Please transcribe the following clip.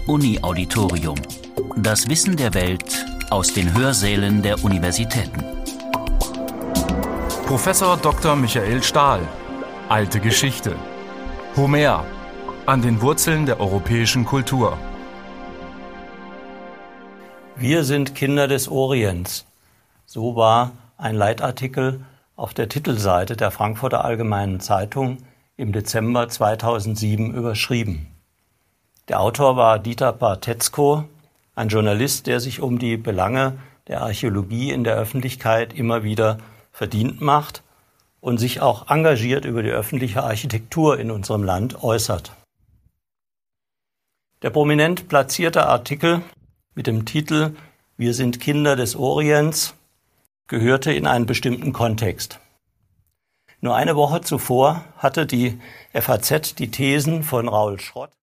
Uni-Auditorium. Das Wissen der Welt aus den Hörsälen der Universitäten. Professor Dr. Michael Stahl. Alte Geschichte. Homer. An den Wurzeln der europäischen Kultur. Wir sind Kinder des Orients. So war ein Leitartikel auf der Titelseite der Frankfurter Allgemeinen Zeitung im Dezember 2007 überschrieben. Der Autor war Dieter Bartetzko, ein Journalist, der sich um die Belange der Archäologie in der Öffentlichkeit immer wieder verdient macht und sich auch engagiert über die öffentliche Architektur in unserem Land äußert. Der prominent platzierte Artikel mit dem Titel »Wir sind Kinder des Orients« gehörte in einen bestimmten Kontext. Nur eine Woche zuvor hatte die FAZ die Thesen von Raoul Schrott